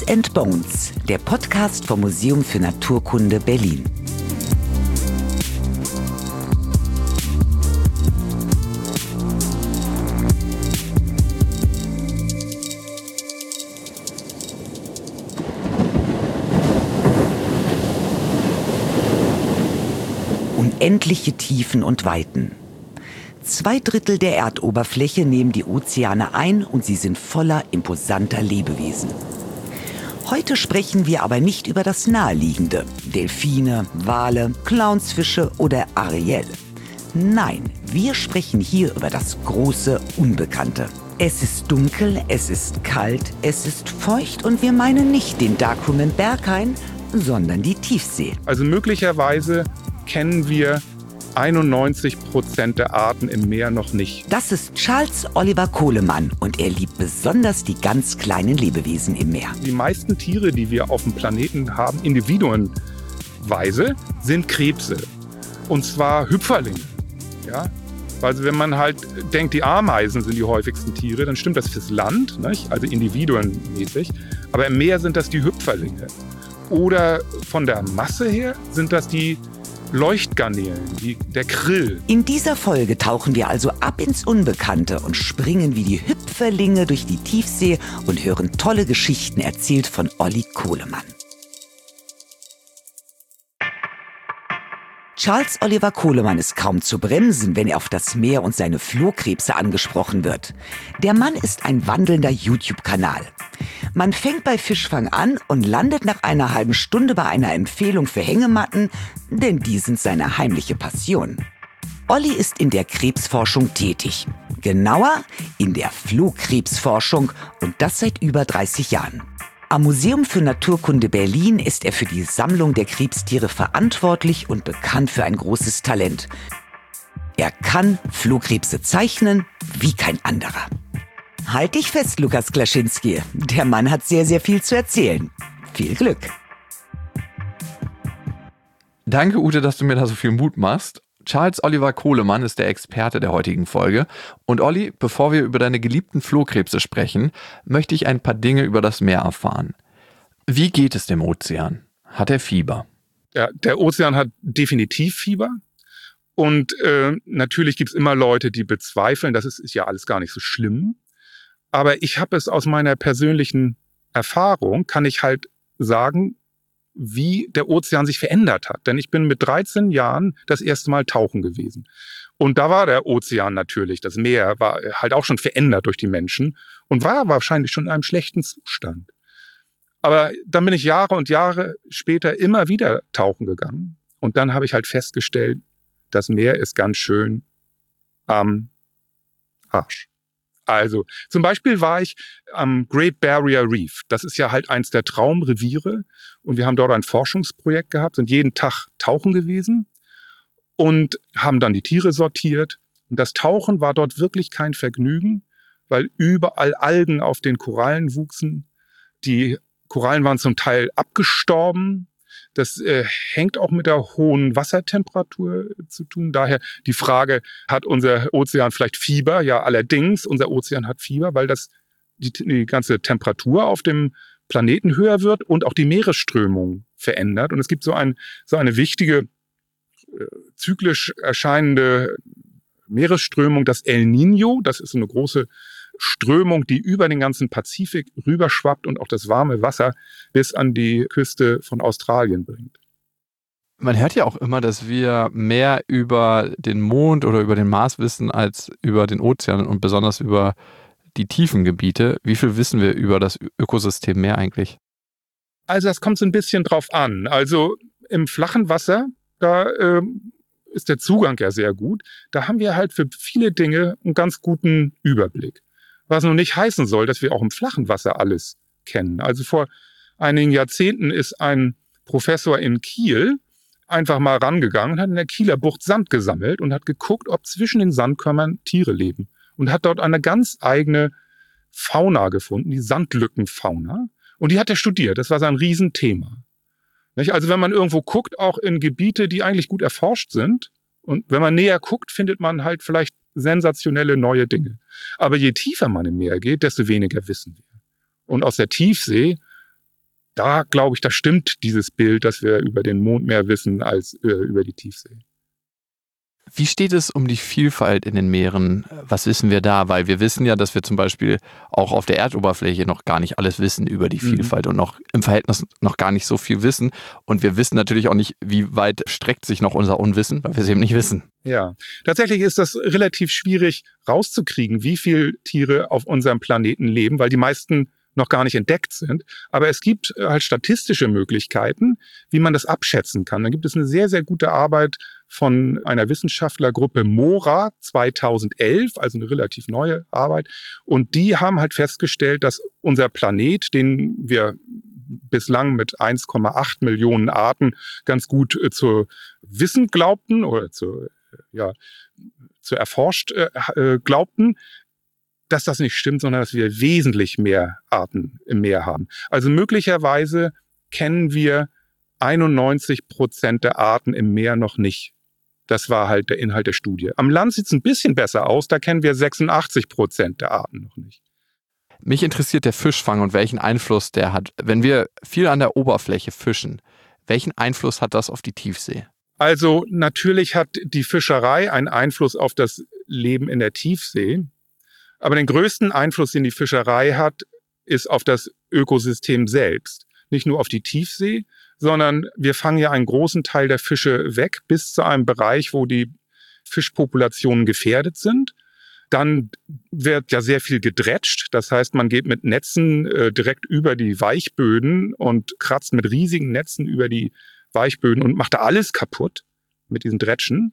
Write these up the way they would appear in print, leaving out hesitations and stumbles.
Beans and Bones, der Podcast vom Museum für Naturkunde Berlin. Unendliche Tiefen und Weiten. 2/3 der Erdoberfläche nehmen die Ozeane ein und sie sind voller imposanter Lebewesen. Heute sprechen wir aber nicht über das Naheliegende, Delfine, Wale, Clownsfische oder Ariel. Nein, wir sprechen hier über das große Unbekannte. Es ist dunkel, es ist kalt, es ist feucht und wir meinen nicht den Darkroom in Berghain, sondern die Tiefsee. Also möglicherweise kennen wir 91% der Arten im Meer noch nicht. Das ist Charles Oliver Coleman und er liebt besonders die ganz kleinen Lebewesen im Meer. Die meisten Tiere, die wir auf dem Planeten haben, individuenweise, sind Krebse. Und zwar Hüpferlinge. Ja? Also wenn man halt denkt, die Ameisen sind die häufigsten Tiere, dann stimmt das fürs Land, nicht? Also individuenmäßig. Aber im Meer sind das die Hüpferlinge. Oder von der Masse her sind das die Leuchtgarnelen, der Krill. In dieser Folge tauchen wir also ab ins Unbekannte und springen wie die Hüpferlinge durch die Tiefsee und hören tolle Geschichten erzählt von Olli Coleman. Charles Oliver Coleman ist kaum zu bremsen, wenn er auf das Meer und seine Flohkrebse angesprochen wird. Der Mann ist ein wandelnder YouTube-Kanal. Man fängt bei Fischfang an und landet nach einer halben Stunde bei einer Empfehlung für Hängematten, denn die sind seine heimliche Passion. Olli ist in der Krebsforschung tätig. Genauer in der Flohkrebsforschung und das seit über 30 Jahren. Am Museum für Naturkunde Berlin ist er für die Sammlung der Krebstiere verantwortlich und bekannt für ein großes Talent. Er kann Flohkrebse zeichnen wie kein anderer. Halt dich fest, Lukas Klaschinski. Der Mann hat sehr, sehr viel zu erzählen. Viel Glück. Danke, Ute, dass du mir da so viel Mut machst. Charles Oliver Coleman ist der Experte der heutigen Folge. Und Olli, bevor wir über deine geliebten Flohkrebse sprechen, möchte ich ein paar Dinge über das Meer erfahren. Wie geht es dem Ozean? Hat er Fieber? Ja, der Ozean hat definitiv Fieber. Und natürlich gibt es immer Leute, die bezweifeln, das ist ja alles gar nicht so schlimm. Aber ich habe es aus meiner persönlichen Erfahrung, kann ich halt sagen, wie der Ozean sich verändert hat. Denn ich bin mit 13 Jahren das erste Mal tauchen gewesen. Und da war der Ozean natürlich, das Meer war halt auch schon verändert durch die Menschen und war wahrscheinlich schon in einem schlechten Zustand. Aber dann bin ich Jahre und Jahre später immer wieder tauchen gegangen. Und dann habe ich halt festgestellt, das Meer ist ganz schön am Arsch. Also zum Beispiel war ich am Great Barrier Reef. Das ist ja halt eins der Traumreviere. Und wir haben dort ein Forschungsprojekt gehabt, sind jeden Tag tauchen gewesen und haben dann die Tiere sortiert. Und das Tauchen war dort wirklich kein Vergnügen, weil überall Algen auf den Korallen wuchsen. Die Korallen waren zum Teil abgestorben. Das hängt auch mit der hohen Wassertemperatur zu tun. Daher die Frage, hat unser Ozean vielleicht Fieber? Ja, allerdings, unser Ozean hat Fieber, weil die ganze Temperatur auf dem Planeten höher wird und auch die Meeresströmung verändert. Und es gibt so eine wichtige, zyklisch erscheinende Meeresströmung, das El Niño. Das ist so eine große Strömung, die über den ganzen Pazifik rüberschwappt und auch das warme Wasser bis an die Küste von Australien bringt. Man hört ja auch immer, dass wir mehr über den Mond oder über den Mars wissen als über den Ozean und besonders über die tiefen Gebiete. Wie viel wissen wir über das Ökosystem Meer eigentlich? Also das kommt so ein bisschen drauf an. Also im flachen Wasser, da ist der Zugang ja sehr gut. Da haben wir halt für viele Dinge einen ganz guten Überblick. Was noch nicht heißen soll, dass wir auch im flachen Wasser alles kennen. Also vor einigen Jahrzehnten ist ein Professor in Kiel einfach mal rangegangen und hat in der Kieler Bucht Sand gesammelt und hat geguckt, ob zwischen den Sandkörnern Tiere leben. Und hat dort eine ganz eigene Fauna gefunden, die Sandlückenfauna. Und die hat er studiert. Das war sein Riesenthema. Also wenn man irgendwo guckt, auch in Gebiete, die eigentlich gut erforscht sind, und wenn man näher guckt, findet man halt vielleicht sensationelle neue Dinge. Aber je tiefer man im Meer geht, desto weniger wissen wir. Und aus der Tiefsee da glaube ich, da stimmt dieses Bild, dass wir über den Mond mehr wissen als über die Tiefsee. Wie steht es um die Vielfalt in den Meeren? Was wissen wir da? Weil wir wissen ja, dass wir zum Beispiel auch auf der Erdoberfläche noch gar nicht alles wissen über die Vielfalt und noch im Verhältnis noch gar nicht so viel wissen. Und wir wissen natürlich auch nicht, wie weit streckt sich noch unser Unwissen, weil wir es eben nicht wissen. Ja, tatsächlich ist das relativ schwierig rauszukriegen, wie viele Tiere auf unserem Planeten leben, weil die meisten noch gar nicht entdeckt sind. Aber es gibt halt statistische Möglichkeiten, wie man das abschätzen kann. Da gibt es eine sehr, sehr gute Arbeit von einer Wissenschaftlergruppe MORA 2011, also eine relativ neue Arbeit. Und die haben halt festgestellt, dass unser Planet, den wir bislang mit 1,8 Millionen Arten ganz gut zu wissen glaubten oder zu erforscht glaubten, dass das nicht stimmt, sondern dass wir wesentlich mehr Arten im Meer haben. Also möglicherweise kennen wir 91% der Arten im Meer noch nicht. Das war halt der Inhalt der Studie. Am Land sieht es ein bisschen besser aus, da kennen wir 86% der Arten noch nicht. Mich interessiert der Fischfang und welchen Einfluss der hat. Wenn wir viel an der Oberfläche fischen, welchen Einfluss hat das auf die Tiefsee? Also natürlich hat die Fischerei einen Einfluss auf das Leben in der Tiefsee. Aber den größten Einfluss, den die Fischerei hat, ist auf das Ökosystem selbst. Nicht nur auf die Tiefsee, sondern wir fangen ja einen großen Teil der Fische weg bis zu einem Bereich, wo die Fischpopulationen gefährdet sind. Dann wird ja sehr viel gedrätscht. Das heißt, man geht mit Netzen direkt über die Weichböden und kratzt mit riesigen Netzen über die Weichböden und macht da alles kaputt mit diesen Drätschen.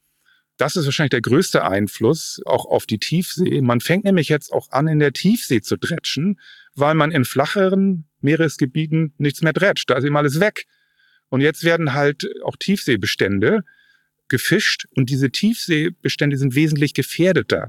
Das ist wahrscheinlich der größte Einfluss auch auf die Tiefsee. Man fängt nämlich jetzt auch an, in der Tiefsee zu drätschen, weil man in flacheren Meeresgebieten nichts mehr drätscht. Da ist eben alles weg. Und jetzt werden halt auch Tiefseebestände gefischt. Und diese Tiefseebestände sind wesentlich gefährdeter,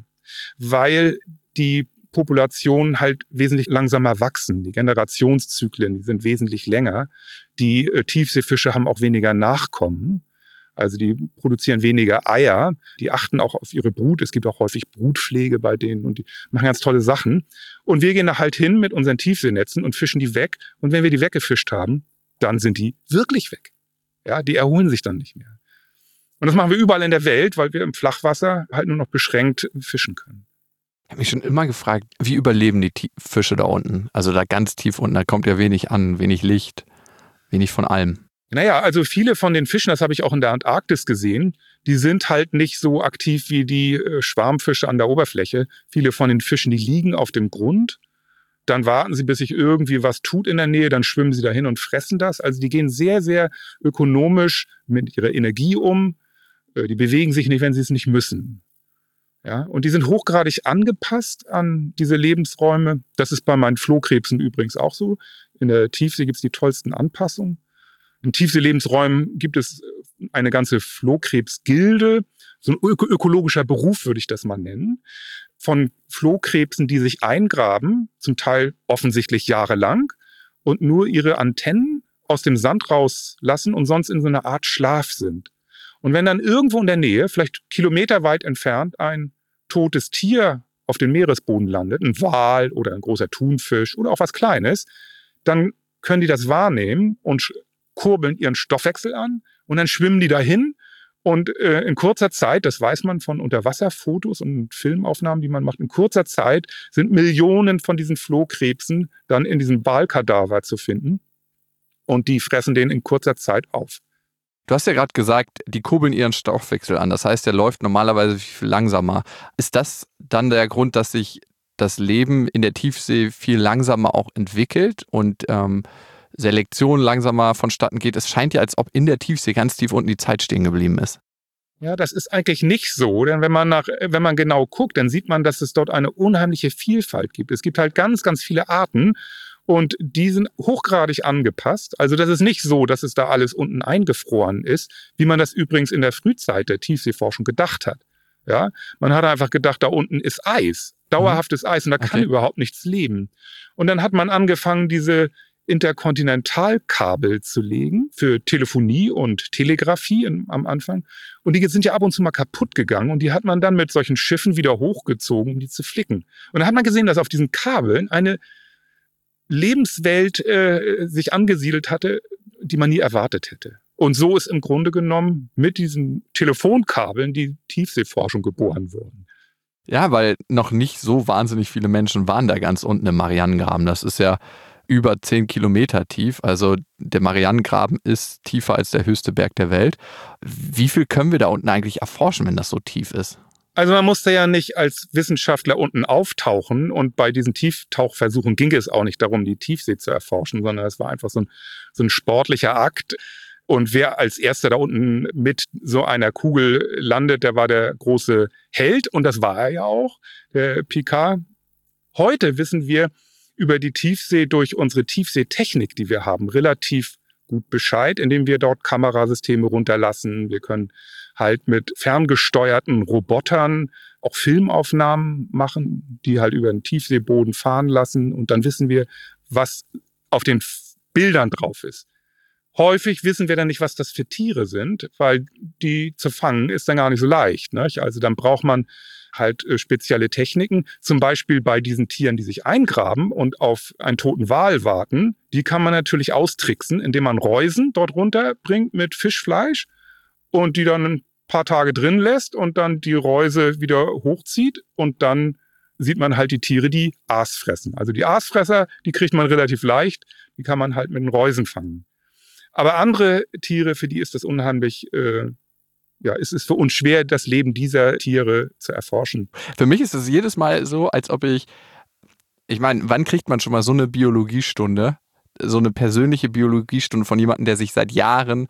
weil die Populationen halt wesentlich langsamer wachsen. Die Generationszyklen, die sind wesentlich länger. Die Tiefseefische haben auch weniger Nachkommen. Also die produzieren weniger Eier, die achten auch auf ihre Brut. Es gibt auch häufig Brutpflege bei denen und die machen ganz tolle Sachen. Und wir gehen da halt hin mit unseren Tiefseenetzen und fischen die weg. Und wenn wir die weggefischt haben, dann sind die wirklich weg. Ja, die erholen sich dann nicht mehr. Und das machen wir überall in der Welt, weil wir im Flachwasser halt nur noch beschränkt fischen können. Ich habe mich schon immer gefragt, wie überleben die Fische da unten? Also da ganz tief unten, da kommt ja wenig an, wenig Licht, wenig von allem. Naja, also viele von den Fischen, das habe ich auch in der Antarktis gesehen, die sind halt nicht so aktiv wie die Schwarmfische an der Oberfläche. Viele von den Fischen, die liegen auf dem Grund. Dann warten sie, bis sich irgendwie was tut in der Nähe, dann schwimmen sie dahin und fressen das. Also die gehen sehr, sehr ökonomisch mit ihrer Energie um. Die bewegen sich nicht, wenn sie es nicht müssen. Ja, und die sind hochgradig angepasst an diese Lebensräume. Das ist bei meinen Flohkrebsen übrigens auch so. In der Tiefsee gibt es die tollsten Anpassungen. In Tiefseelebensräumen gibt es eine ganze Flohkrebsgilde, so ein ökologischer Beruf würde ich das mal nennen, von Flohkrebsen, die sich eingraben, zum Teil offensichtlich jahrelang, und nur ihre Antennen aus dem Sand rauslassen und sonst in so einer Art Schlaf sind. Und wenn dann irgendwo in der Nähe, vielleicht kilometerweit entfernt, ein totes Tier auf dem Meeresboden landet, ein Wal oder ein großer Thunfisch oder auch was Kleines, dann können die das wahrnehmen und kurbeln ihren Stoffwechsel an und dann schwimmen die dahin und in kurzer Zeit, das weiß man von Unterwasserfotos und Filmaufnahmen, die man macht, in kurzer Zeit sind Millionen von diesen Flohkrebsen dann in diesem Walkadaver zu finden und die fressen den in kurzer Zeit auf. Du hast ja gerade gesagt, die kurbeln ihren Stoffwechsel an, das heißt, der läuft normalerweise viel langsamer. Ist das dann der Grund, dass sich das Leben in der Tiefsee viel langsamer auch entwickelt und Selektion langsamer vonstatten geht? Es scheint ja, als ob in der Tiefsee ganz tief unten die Zeit stehen geblieben ist. Ja, das ist eigentlich nicht so, denn wenn man genau guckt, dann sieht man, dass es dort eine unheimliche Vielfalt gibt. Es gibt halt ganz, ganz viele Arten und die sind hochgradig angepasst. Also das ist nicht so, dass es da alles unten eingefroren ist, wie man das übrigens in der Frühzeit der Tiefseeforschung gedacht hat. Ja, man hat einfach gedacht, da unten ist Eis, dauerhaftes Eis und da kann überhaupt nichts leben. Und dann hat man angefangen, diese Interkontinentalkabel zu legen für Telefonie und Telegrafie am Anfang. Und die sind ja ab und zu mal kaputt gegangen und die hat man dann mit solchen Schiffen wieder hochgezogen, um die zu flicken. Und dann hat man gesehen, dass auf diesen Kabeln eine Lebenswelt sich angesiedelt hatte, die man nie erwartet hätte. Und so ist im Grunde genommen mit diesen Telefonkabeln die Tiefseeforschung geboren worden. Ja, weil noch nicht so wahnsinnig viele Menschen waren da ganz unten im Marianengraben. Das ist ja über 10 Kilometer tief. Also der Marianengraben ist tiefer als der höchste Berg der Welt. Wie viel können wir da unten eigentlich erforschen, wenn das so tief ist? Also man musste ja nicht als Wissenschaftler unten auftauchen, und bei diesen Tieftauchversuchen ging es auch nicht darum, die Tiefsee zu erforschen, sondern es war einfach so ein sportlicher Akt. Und wer als Erster da unten mit so einer Kugel landet, der war der große Held. Und das war er ja auch, der Picard. Heute wissen wir über die Tiefsee durch unsere Tiefseetechnik, die wir haben, relativ gut Bescheid, indem wir dort Kamerasysteme runterlassen. Wir können halt mit ferngesteuerten Robotern auch Filmaufnahmen machen, die halt über den Tiefseeboden fahren lassen. Und dann wissen wir, was auf den Bildern drauf ist. Häufig wissen wir dann nicht, was das für Tiere sind, weil die zu fangen ist dann gar nicht so leicht. Nicht? Also dann braucht man halt spezielle Techniken. Zum Beispiel bei diesen Tieren, die sich eingraben und auf einen toten Wal warten. Die kann man natürlich austricksen, indem man Reusen dort runterbringt mit Fischfleisch und die dann ein paar Tage drin lässt und dann die Reuse wieder hochzieht. Und dann sieht man halt die Tiere, die Aas fressen. Also die Aasfresser, die kriegt man relativ leicht. Die kann man halt mit den Reusen fangen. Aber andere Tiere, für die ist das unheimlich, es ist für uns schwer, das Leben dieser Tiere zu erforschen. Für mich ist es jedes Mal so, als ob ich meine, wann kriegt man schon mal so eine Biologiestunde, so eine persönliche Biologiestunde von jemandem, der sich seit Jahren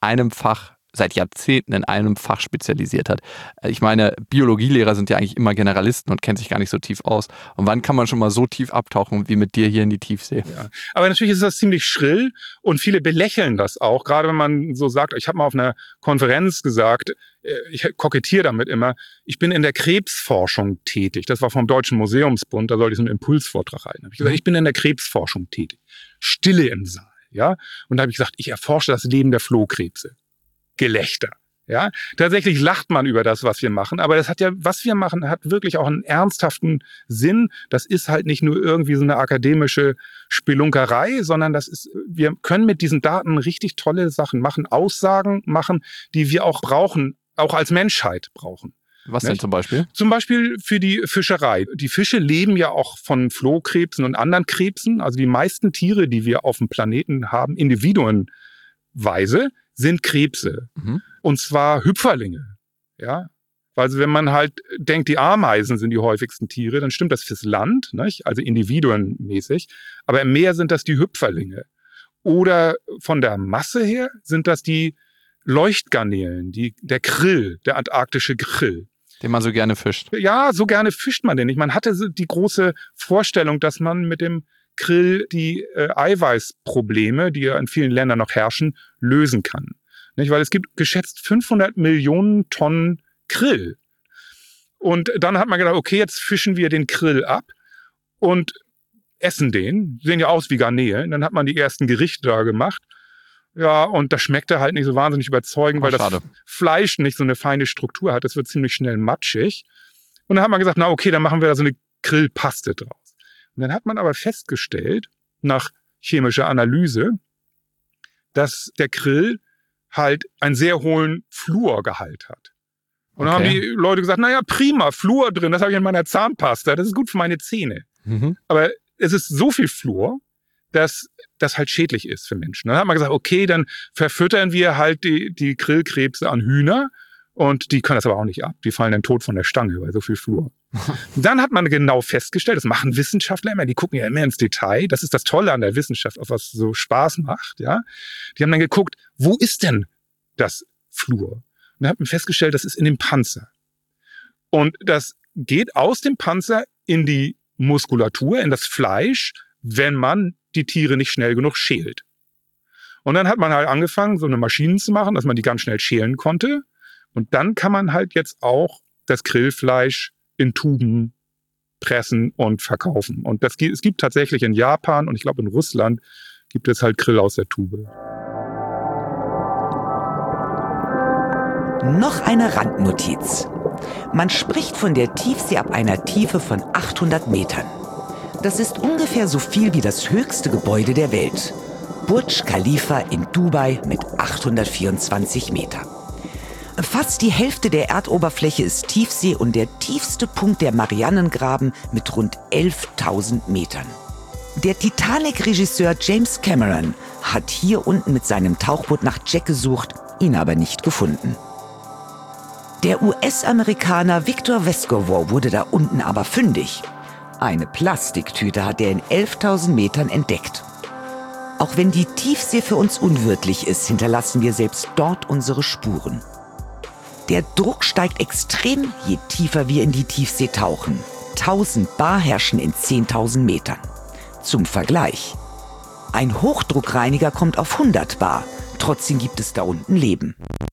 seit Jahrzehnten in einem Fach spezialisiert hat. Ich meine, Biologielehrer sind ja eigentlich immer Generalisten und kennen sich gar nicht so tief aus. Und wann kann man schon mal so tief abtauchen wie mit dir hier in die Tiefsee? Ja. Aber natürlich ist das ziemlich schrill und viele belächeln das auch. Gerade wenn man so sagt, ich habe mal auf einer Konferenz gesagt, ich kokettiere damit immer, ich bin in der Krebsforschung tätig. Das war vom Deutschen Museumsbund, da sollte ich so einen Impulsvortrag halten. Da habe ich gesagt, ich bin in der Krebsforschung tätig. Stille im Saal. Ja? Und da habe ich gesagt, ich erforsche das Leben der Flohkrebse. Gelächter. Ja, tatsächlich lacht man über das, was wir machen, aber was wir machen, hat wirklich auch einen ernsthaften Sinn. Das ist halt nicht nur irgendwie so eine akademische Spelunkerei, sondern wir können mit diesen Daten richtig tolle Sachen machen, Aussagen machen, die wir auch brauchen, auch als Menschheit brauchen. Was denn zum Beispiel? Zum Beispiel für die Fischerei. Die Fische leben ja auch von Flohkrebsen und anderen Krebsen. Also die meisten Tiere, die wir auf dem Planeten haben, individuenweise, sind Krebse. Mhm. Und zwar Hüpferlinge. Ja? Also wenn man halt denkt, die Ameisen sind die häufigsten Tiere, dann stimmt das fürs Land, nicht? Also individuenmäßig. Aber im Meer sind das die Hüpferlinge. Oder von der Masse her sind das die Leuchtgarnelen, der Krill, der antarktische Krill. Den man so gerne fischt. Ja, so gerne fischt man den nicht. Man hatte die große Vorstellung, dass man mit dem Krill die Eiweißprobleme, die ja in vielen Ländern noch herrschen, lösen kann. Nicht? Weil es gibt geschätzt 500 Millionen Tonnen Krill. Und dann hat man gedacht, okay, jetzt fischen wir den Krill ab und essen den. Sehen ja aus wie Garnelen. Dann hat man die ersten Gerichte da gemacht. Ja, und das schmeckte halt nicht so wahnsinnig überzeugend, weil das Fleisch nicht so eine feine Struktur hat. Das wird ziemlich schnell matschig. Und dann hat man gesagt, na okay, dann machen wir da so eine Grillpaste draus. Und dann hat man aber festgestellt, nach chemischer Analyse, dass der Krill halt einen sehr hohen Fluorgehalt hat. Und dann haben die Leute gesagt, naja, prima, Fluor drin, das habe ich in meiner Zahnpasta, das ist gut für meine Zähne. Mhm. Aber es ist so viel Fluor, dass das halt schädlich ist für Menschen. Dann hat man gesagt, okay, dann verfüttern wir halt die Grillkrebse an Hühner. Und die können das aber auch nicht ab. Die fallen dann tot von der Stange, weil so viel Fluor. Dann hat man genau festgestellt, das machen Wissenschaftler immer, die gucken ja immer ins Detail. Das ist das Tolle an der Wissenschaft, auf was so Spaß macht. Ja, die haben dann geguckt, wo ist denn das Fluor? Und dann hat man festgestellt, das ist in dem Panzer. Und das geht aus dem Panzer in die Muskulatur, in das Fleisch, wenn man die Tiere nicht schnell genug schält. Und dann hat man halt angefangen, so eine Maschine zu machen, dass man die ganz schnell schälen konnte. Und dann kann man halt jetzt auch das Grillfleisch in Tuben pressen und verkaufen. Und es gibt tatsächlich in Japan und ich glaube in Russland gibt es halt Grill aus der Tube. Noch eine Randnotiz. Man spricht von der Tiefsee ab einer Tiefe von 800 Metern. Das ist ungefähr so viel wie das höchste Gebäude der Welt. Burj Khalifa in Dubai mit 824 Meter. Fast die Hälfte der Erdoberfläche ist Tiefsee und der tiefste Punkt der Marianengraben mit rund 11.000 Metern. Der Titanic-Regisseur James Cameron hat hier unten mit seinem Tauchboot nach Jack gesucht, ihn aber nicht gefunden. Der US-Amerikaner Victor Vescovo wurde da unten aber fündig. Eine Plastiktüte hat er in 11.000 Metern entdeckt. Auch wenn die Tiefsee für uns unwirtlich ist, hinterlassen wir selbst dort unsere Spuren. Der Druck steigt extrem, je tiefer wir in die Tiefsee tauchen. 1000 Bar herrschen in 10.000 Metern. Zum Vergleich: ein Hochdruckreiniger kommt auf 100 Bar. Trotzdem gibt es da unten Leben.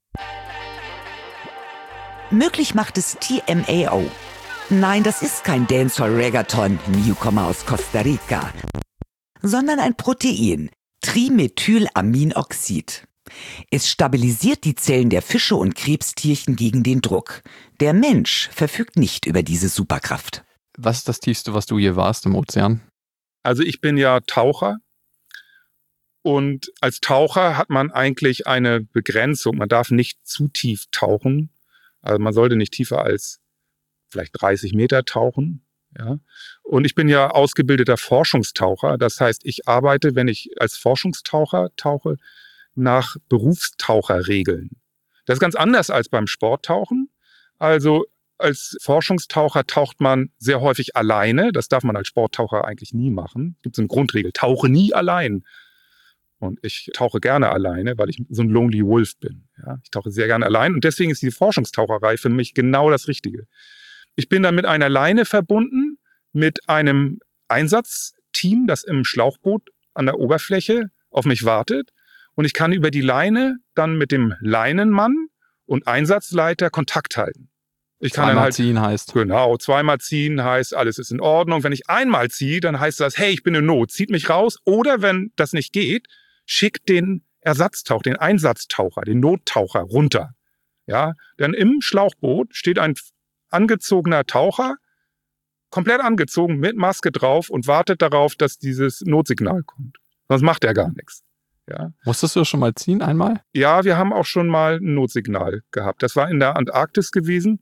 Möglich macht es TMAO. Nein, das ist kein Dancehall-Reggaeton-Newcomer aus Costa Rica, sondern ein Protein, Trimethylaminoxid. Es stabilisiert die Zellen der Fische und Krebstierchen gegen den Druck. Der Mensch verfügt nicht über diese Superkraft. Was ist das Tiefste, was du je warst im Ozean? Also ich bin ja Taucher und als Taucher hat man eigentlich eine Begrenzung. Man darf nicht zu tief tauchen. Also man sollte nicht tiefer als vielleicht 30 Meter tauchen. Ja. Und ich bin ja ausgebildeter Forschungstaucher. Das heißt, ich arbeite, wenn ich als Forschungstaucher tauche, nach Berufstaucherregeln. Das ist ganz anders als beim Sporttauchen. Also als Forschungstaucher taucht man sehr häufig alleine. Das darf man als Sporttaucher eigentlich nie machen. Es gibt so eine Grundregel: tauche nie allein. Und ich tauche gerne alleine, weil ich so ein Lonely Wolf bin. Ja, ich tauche sehr gerne allein und deswegen ist die Forschungstaucherei für mich genau das Richtige. Ich bin dann mit einer Leine verbunden, mit einem Einsatzteam, das im Schlauchboot an der Oberfläche auf mich wartet. Und ich kann über die Leine dann mit dem Leinenmann und Einsatzleiter Kontakt halten. Ich kann zweimal dann halt ziehen heißt. Genau, zweimal ziehen heißt, alles ist in Ordnung. Wenn ich einmal ziehe, dann heißt das, hey, ich bin in Not, zieht mich raus. Oder wenn das nicht geht, schickt den Ersatztaucher, den Einsatztaucher, den Nottaucher runter. Ja, denn im Schlauchboot steht ein angezogener Taucher, komplett angezogen, mit Maske drauf und wartet darauf, dass dieses Notsignal kommt. Sonst macht er gar nichts. Ja. Musstest du schon mal ziehen einmal? Ja, wir haben auch schon mal ein Notsignal gehabt. Das war in der Antarktis gewesen.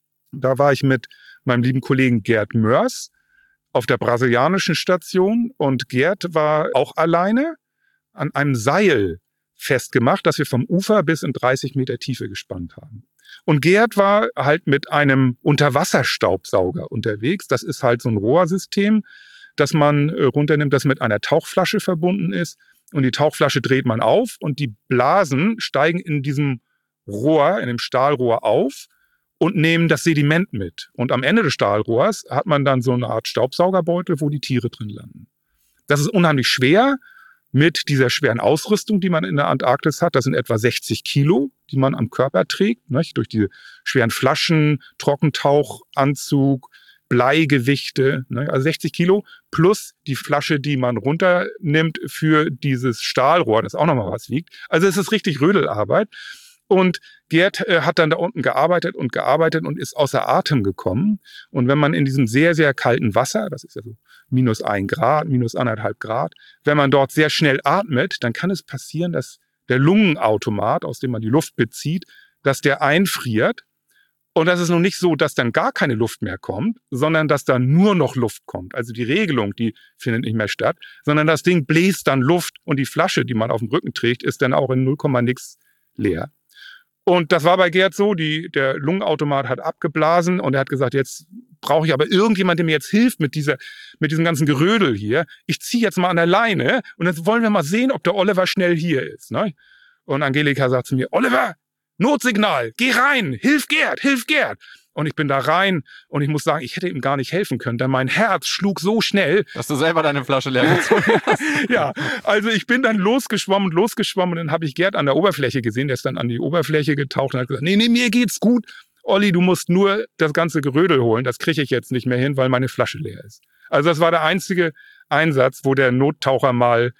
Da war ich mit meinem lieben Kollegen Gerd Mörs auf der brasilianischen Station und Gerd war auch alleine an einem Seil festgemacht, das wir vom Ufer bis in 30 Meter Tiefe gespannt haben. Und Gerd war halt mit einem Unterwasserstaubsauger unterwegs. Das ist halt so ein Rohrsystem, das man runternimmt, das mit einer Tauchflasche verbunden ist. Und die Tauchflasche dreht man auf und die Blasen steigen in diesem Rohr, in dem Stahlrohr auf und nehmen das Sediment mit. Und am Ende des Stahlrohrs hat man dann so eine Art Staubsaugerbeutel, wo die Tiere drin landen. Das ist unheimlich schwer mit dieser schweren Ausrüstung, die man in der Antarktis hat. Das sind etwa 60 Kilo, die man am Körper trägt, nicht? Durch die schweren Flaschen, Trockentauchanzug, Bleigewichte, ne? Also 60 Kilo plus die Flasche, die man runternimmt für dieses Stahlrohr, das auch nochmal was wiegt. Also es ist richtig Rödelarbeit. Und Gerd hat dann da unten gearbeitet und ist außer Atem gekommen. Und wenn man in diesem sehr, sehr kalten Wasser, das ist ja so -1 Grad, -1,5 Grad, wenn man dort sehr schnell atmet, dann kann es passieren, dass der Lungenautomat, aus dem man die Luft bezieht, dass der einfriert. Und das ist nun nicht so, dass dann gar keine Luft mehr kommt, sondern dass dann nur noch Luft kommt. Also die Regelung, die findet nicht mehr statt, sondern das Ding bläst dann Luft und die Flasche, die man auf dem Rücken trägt, ist dann auch in 0, nix leer. Und das war bei Gerd so, der Lungenautomat hat abgeblasen und er hat gesagt, jetzt brauche ich aber irgendjemand, der mir jetzt hilft mit diesem ganzen Gerödel hier. Ich ziehe jetzt mal an der Leine und jetzt wollen wir mal sehen, ob der Oliver schnell hier ist. Ne? Und Angelika sagt zu mir, Oliver, Notsignal, geh rein, hilf Gerd, hilf Gerd. Und ich bin da rein und ich muss sagen, ich hätte ihm gar nicht helfen können, denn mein Herz schlug so schnell. Dass du selber deine Flasche leer gezogen hast. Ja, also ich bin dann losgeschwommen und dann habe ich Gerd an der Oberfläche gesehen, der ist dann an die Oberfläche getaucht und hat gesagt, nee, mir geht's gut. Olli, du musst nur das ganze Gerödel holen, das kriege ich jetzt nicht mehr hin, weil meine Flasche leer ist. Also das war der einzige Einsatz, wo der Nottaucher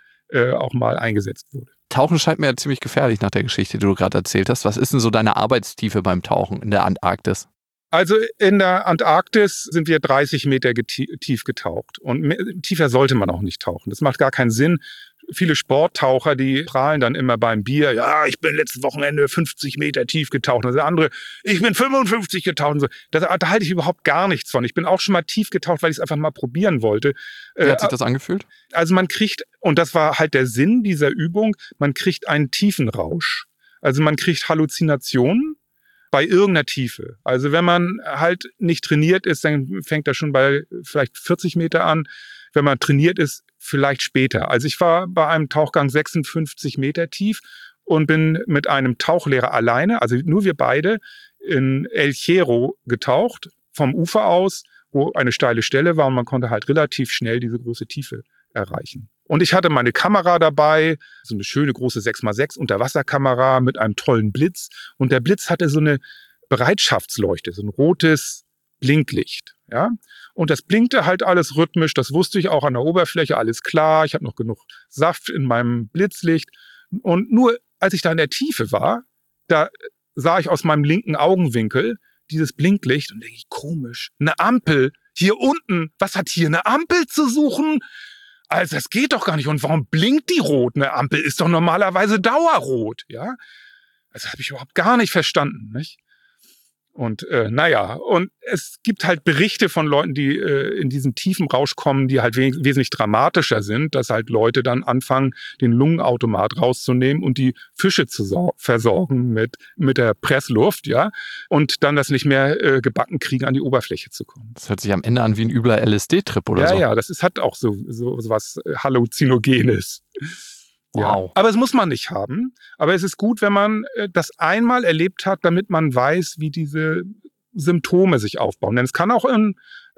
auch mal eingesetzt wurde. Tauchen scheint mir ja ziemlich gefährlich nach der Geschichte, die du gerade erzählt hast. Was ist denn so deine Arbeitstiefe beim Tauchen in der Antarktis? Also in der Antarktis sind wir 30 Meter tief getaucht. Und tiefer sollte man auch nicht tauchen. Das macht gar keinen Sinn. Viele Sporttaucher, die prahlen dann immer beim Bier, ja, ich bin letztes Wochenende 50 Meter tief getaucht. Und der andere, ich bin 55 getaucht. Und so. Da halte ich überhaupt gar nichts von. Ich bin auch schon mal tief getaucht, weil ich es einfach mal probieren wollte. Wie hat sich das angefühlt? Also man kriegt, und das war halt der Sinn dieser Übung, man kriegt einen Tiefenrausch. Also man kriegt Halluzinationen bei irgendeiner Tiefe. Also wenn man halt nicht trainiert ist, dann fängt das schon bei vielleicht 40 Meter an. Wenn man trainiert ist, vielleicht später. Also ich war bei einem Tauchgang 56 Meter tief und bin mit einem Tauchlehrer alleine, also nur wir beide, in El Hierro getaucht, vom Ufer aus, wo eine steile Stelle war und man konnte halt relativ schnell diese große Tiefe erreichen. Und ich hatte meine Kamera dabei, so eine schöne große 6x6 Unterwasserkamera mit einem tollen Blitz. Und der Blitz hatte so eine Bereitschaftsleuchte, so ein rotes Blinklicht. Ja? Und das blinkte halt alles rhythmisch. Das wusste ich auch an der Oberfläche, alles klar. Ich habe noch genug Saft in meinem Blitzlicht. Und nur als ich da in der Tiefe war, da sah ich aus meinem linken Augenwinkel dieses Blinklicht und denke ich, komisch, eine Ampel hier unten. Was hat hier eine Ampel zu suchen? Also das geht doch gar nicht. Und warum blinkt die rot? Eine Ampel ist doch normalerweise dauerrot, ja? Also das habe ich überhaupt gar nicht verstanden, nicht? Und und es gibt halt Berichte von Leuten, die in diesen tiefen Rausch kommen, die halt wesentlich dramatischer sind, dass halt Leute dann anfangen, den Lungenautomat rauszunehmen und die Fische zu versorgen mit der Pressluft, ja, und dann das nicht mehr gebacken kriegen, an die Oberfläche zu kommen. Das hört sich am Ende an wie ein übler LSD-Trip oder so. Ja, das hat auch so was Halluzinogenes. Wow. Ja. Aber es muss man nicht haben. Aber es ist gut, wenn man das einmal erlebt hat, damit man weiß, wie diese Symptome sich aufbauen. Denn es kann auch in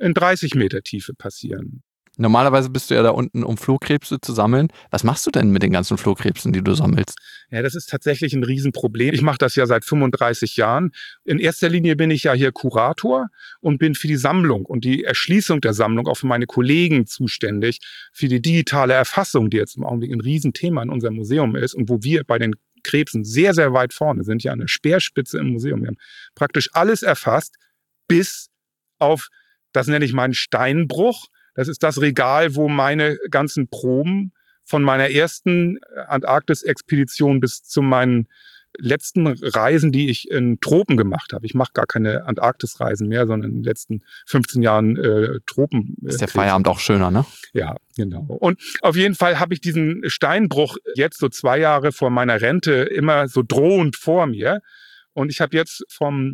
30 Meter Tiefe passieren. Normalerweise bist du ja da unten, um Flohkrebse zu sammeln. Was machst du denn mit den ganzen Flohkrebsen, die du sammelst? Ja, das ist tatsächlich ein Riesenproblem. Ich mache das ja seit 35 Jahren. In erster Linie bin ich ja hier Kurator und bin für die Sammlung und die Erschließung der Sammlung auch für meine Kollegen zuständig, für die digitale Erfassung, die jetzt im Augenblick ein Riesenthema in unserem Museum ist und wo wir bei den Krebsen sehr, sehr weit vorne sind, ja an der Speerspitze im Museum. Wir haben praktisch alles erfasst, bis auf, das nenne ich meinen Steinbruch. Das ist das Regal, wo meine ganzen Proben von meiner ersten Antarktis-Expedition bis zu meinen letzten Reisen, die ich in Tropen gemacht habe. Ich mache gar keine Antarktis-Reisen mehr, sondern in den letzten 15 Jahren Tropen. Ist der Feierabend auch schöner, ne? Ja, genau. Und auf jeden Fall habe ich diesen Steinbruch jetzt so 2 Jahre vor meiner Rente immer so drohend vor mir. Und ich habe jetzt vom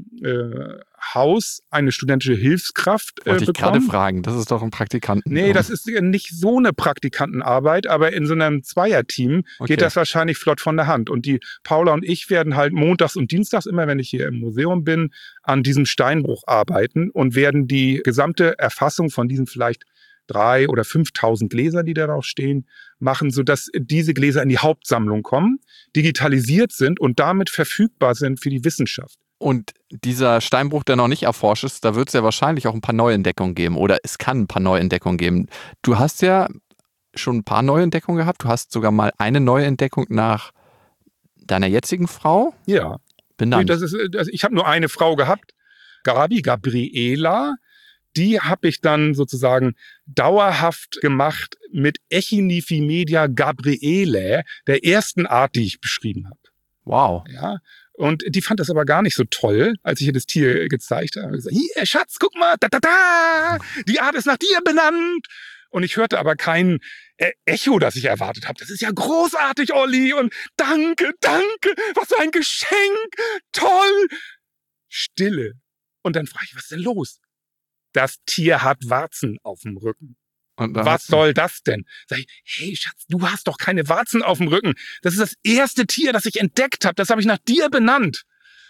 Haus eine studentische Hilfskraft Wollte ich bekommen. gerade fragen, das ist doch ein Praktikanten. Nee, das ist nicht so eine Praktikantenarbeit, aber in so einem Zweierteam geht das wahrscheinlich flott von der Hand. Und die Paula und ich werden halt montags und dienstags, immer wenn ich hier im Museum bin, an diesem Steinbruch arbeiten und werden die gesamte Erfassung von diesen vielleicht 3.000 oder 5.000 Gläsern, die da drauf stehen, machen, sodass diese Gläser in die Hauptsammlung kommen, digitalisiert sind und damit verfügbar sind für die Wissenschaft. Und dieser Steinbruch, der noch nicht erforscht ist, da wird es ja wahrscheinlich auch ein paar Neuentdeckungen geben oder es kann ein paar Neuentdeckungen geben. Du hast ja schon ein paar Neuentdeckungen gehabt. Du hast sogar mal eine Neuentdeckung nach deiner jetzigen Frau benannt. Ich habe nur eine Frau gehabt, Gabriela. Die habe ich dann sozusagen dauerhaft gemacht mit Echiniphimedia gabrielae, der ersten Art, die ich beschrieben habe. Wow. Ja, und die fand das aber gar nicht so toll, als ich ihr das Tier gezeigt habe. Ich habe gesagt, hier, Schatz, guck mal, die Art ist nach dir benannt. Und ich hörte aber kein Echo, das ich erwartet habe. Das ist ja großartig, Olli. Und danke, was für ein Geschenk. Toll. Stille. Und dann frage ich, was ist denn los? Das Tier hat Warzen auf dem Rücken. Was soll das denn? Sag ich, hey Schatz, du hast doch keine Warzen auf dem Rücken. Das ist das erste Tier, das ich entdeckt habe. Das habe ich nach dir benannt.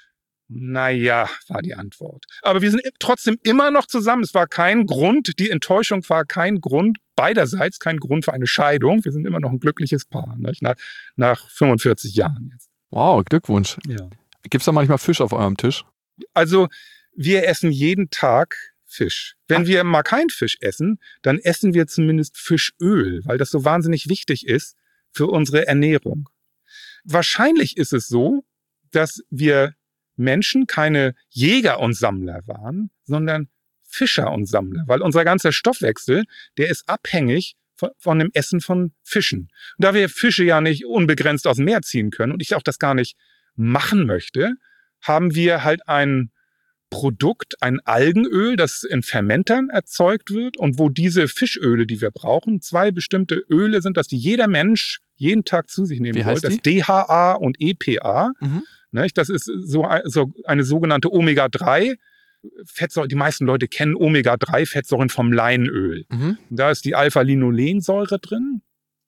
Naja, war die Antwort. Aber wir sind trotzdem immer noch zusammen. Es war kein Grund, die Enttäuschung war kein Grund, beiderseits kein Grund für eine Scheidung. Wir sind immer noch ein glückliches Paar, nicht? Nach 45 Jahren jetzt. Wow, Glückwunsch. Ja. Gibt es da manchmal Fisch auf eurem Tisch? Also, wir essen jeden Tag Fisch. Wenn wir mal keinen Fisch essen, dann essen wir zumindest Fischöl, weil das so wahnsinnig wichtig ist für unsere Ernährung. Wahrscheinlich ist es so, dass wir Menschen keine Jäger und Sammler waren, sondern Fischer und Sammler. Weil unser ganzer Stoffwechsel, der ist abhängig von dem Essen von Fischen. Und da wir Fische ja nicht unbegrenzt aus dem Meer ziehen können und ich auch das gar nicht machen möchte, haben wir halt ein Produkt, ein Algenöl, das in Fermentern erzeugt wird und wo diese Fischöle, die wir brauchen, 2 bestimmte Öle sind, dass die jeder Mensch jeden Tag zu sich nehmen soll. Das DHA und EPA. Das ist so eine sogenannte Omega-3-Fettsäure. Die meisten Leute kennen Omega-3-Fettsäuren vom Leinöl. Da ist die Alpha-Linolensäure drin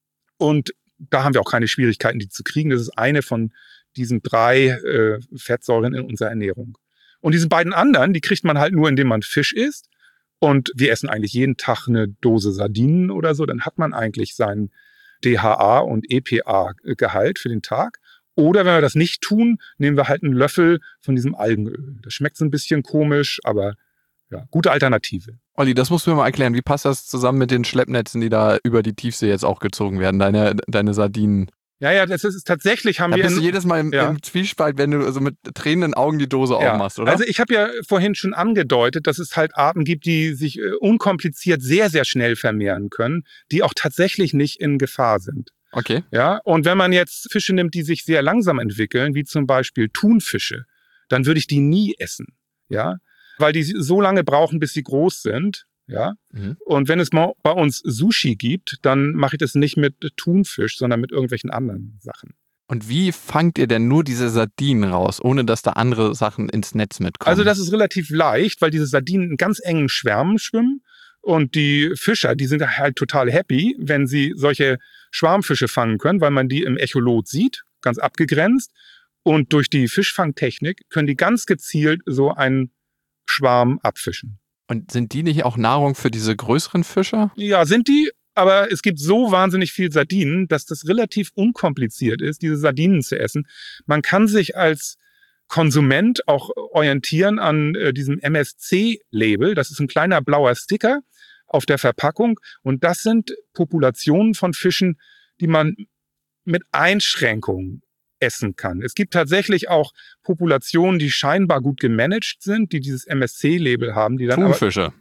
und da haben wir auch keine Schwierigkeiten, die zu kriegen. Das ist eine von diesen 3 Fettsäuren in unserer Ernährung. Und diese beiden anderen, die kriegt man halt nur, indem man Fisch isst. Und wir essen eigentlich jeden Tag eine Dose Sardinen oder so. Dann hat man eigentlich seinen DHA und EPA-Gehalt für den Tag. Oder wenn wir das nicht tun, nehmen wir halt einen Löffel von diesem Algenöl. Das schmeckt so ein bisschen komisch, aber ja, gute Alternative. Olli, das musst du mir mal erklären. Wie passt das zusammen mit den Schleppnetzen, die da über die Tiefsee jetzt auch gezogen werden, deine Sardinen? Ja, das ist tatsächlich, haben wir... Da bist du jedes Mal im Zwiespalt, wenn du also mit tränenden Augen die Dose aufmachst, oder? Also ich habe ja vorhin schon angedeutet, dass es halt Arten gibt, die sich unkompliziert sehr, sehr schnell vermehren können, die auch tatsächlich nicht in Gefahr sind. Okay. Ja, und wenn man jetzt Fische nimmt, die sich sehr langsam entwickeln, wie zum Beispiel Thunfische, dann würde ich die nie essen, ja, weil die so lange brauchen, bis sie groß sind. Ja. Und wenn es mal bei uns Sushi gibt, dann mache ich das nicht mit Thunfisch, sondern mit irgendwelchen anderen Sachen. Und wie fangt ihr denn nur diese Sardinen raus, ohne dass da andere Sachen ins Netz mitkommen? Also das ist relativ leicht, weil diese Sardinen in ganz engen Schwärmen schwimmen und die Fischer, die sind halt total happy, wenn sie solche Schwarmfische fangen können, weil man die im Echolot sieht, ganz abgegrenzt. Und durch die Fischfangtechnik können die ganz gezielt so einen Schwarm abfischen. Und sind die nicht auch Nahrung für diese größeren Fische? Ja, sind die, aber es gibt so wahnsinnig viel Sardinen, dass das relativ unkompliziert ist, diese Sardinen zu essen. Man kann sich als Konsument auch orientieren an diesem MSC-Label. Das ist ein kleiner blauer Sticker auf der Verpackung. Und das sind Populationen von Fischen, die man mit Einschränkungen essen kann. Es gibt tatsächlich auch Populationen, die scheinbar gut gemanagt sind, die dieses MSC-Label haben. Die dann Thunfische.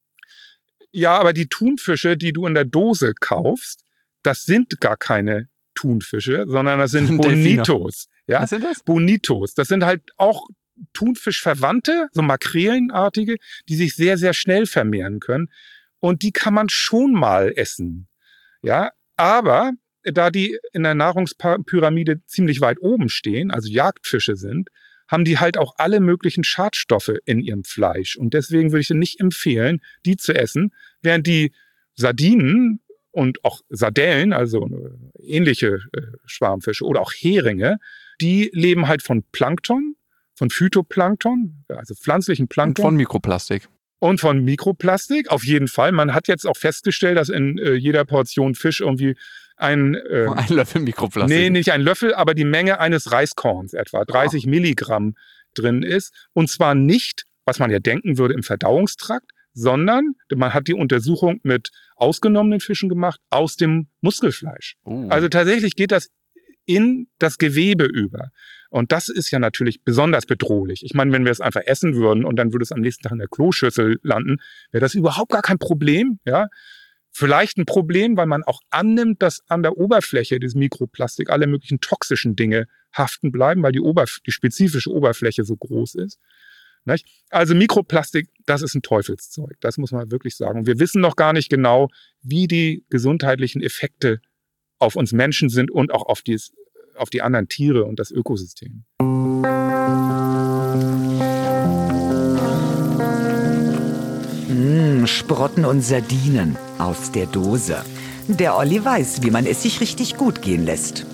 Aber die Thunfische, die du in der Dose kaufst, das sind gar keine Thunfische, sondern das sind Bonitos. Ja? Was sind das? Bonitos. Das sind halt auch Thunfischverwandte, so Makrelenartige, die sich sehr, sehr schnell vermehren können. Und die kann man schon mal essen. Ja, aber da die in der Nahrungspyramide ziemlich weit oben stehen, also Jagdfische sind, haben die halt auch alle möglichen Schadstoffe in ihrem Fleisch. Und deswegen würde ich dir nicht empfehlen, die zu essen, während die Sardinen und auch Sardellen, also ähnliche Schwarmfische oder auch Heringe, die leben halt von Plankton, von Phytoplankton, also pflanzlichen Plankton. Und von Mikroplastik. Und von Mikroplastik, auf jeden Fall. Man hat jetzt auch festgestellt, dass in jeder Portion Fisch irgendwie ein Löffel Mikroplastik. Nee, nicht ein Löffel, aber die Menge eines Reiskorns etwa, 30 Milligramm drin ist. Und zwar nicht, was man ja denken würde, im Verdauungstrakt, sondern man hat die Untersuchung mit ausgenommenen Fischen gemacht aus dem Muskelfleisch. Also tatsächlich geht das in das Gewebe über. Und das ist ja natürlich besonders bedrohlich. Ich meine, wenn wir es einfach essen würden und dann würde es am nächsten Tag in der Kloschüssel landen, wäre das überhaupt gar kein Problem, ja. Vielleicht ein Problem, weil man auch annimmt, dass an der Oberfläche des Mikroplastik alle möglichen toxischen Dinge haften bleiben, weil die spezifische Oberfläche so groß ist. Nicht? Also Mikroplastik, das ist ein Teufelszeug. Das muss man wirklich sagen. Und wir wissen noch gar nicht genau, wie die gesundheitlichen Effekte auf uns Menschen sind und auch auf die anderen Tiere und das Ökosystem. Sprotten und Sardinen aus der Dose. Der Olli weiß, wie man es sich richtig gut gehen lässt.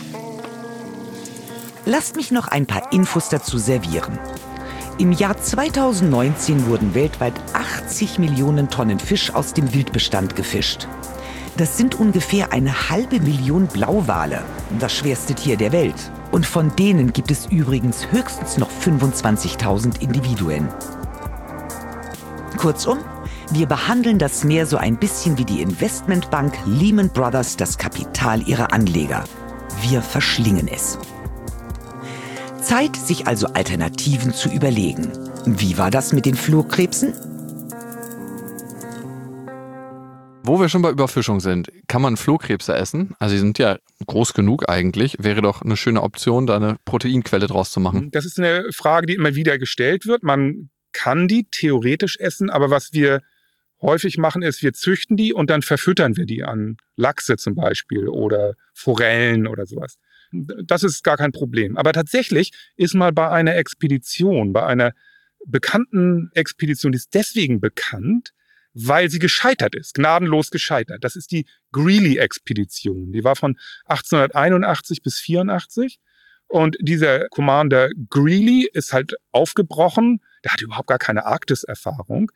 Lasst mich noch ein paar Infos dazu servieren. Im Jahr 2019 wurden weltweit 80 Millionen Tonnen Fisch aus dem Wildbestand gefischt. Das sind ungefähr 500.000 Blauwale, das schwerste Tier der Welt. Und von denen gibt es übrigens höchstens noch 25.000 Individuen. Kurzum, wir behandeln das Meer so ein bisschen wie die Investmentbank Lehman Brothers das Kapital ihrer Anleger. Wir verschlingen es. Zeit, sich also Alternativen zu überlegen. Wie war das mit den Flohkrebsen? Wo wir schon bei Überfischung sind, kann man Flohkrebse essen? Also die sind ja groß genug eigentlich. Wäre doch eine schöne Option, da eine Proteinquelle draus zu machen. Das ist eine Frage, die immer wieder gestellt wird. Man kann die theoretisch essen, aber was wir häufig machen, ist, wir züchten die und dann verfüttern wir die an Lachse zum Beispiel oder Forellen oder sowas. Das ist gar kein Problem. Aber tatsächlich ist mal bei einer Expedition, bei einer bekannten Expedition, die ist deswegen bekannt, weil sie gescheitert ist, gnadenlos gescheitert. Das ist die Greely-Expedition. Die war von 1881 bis 84. Und dieser Commander Greely ist halt aufgebrochen, der hatte überhaupt gar keine Arktis-Erfahrung,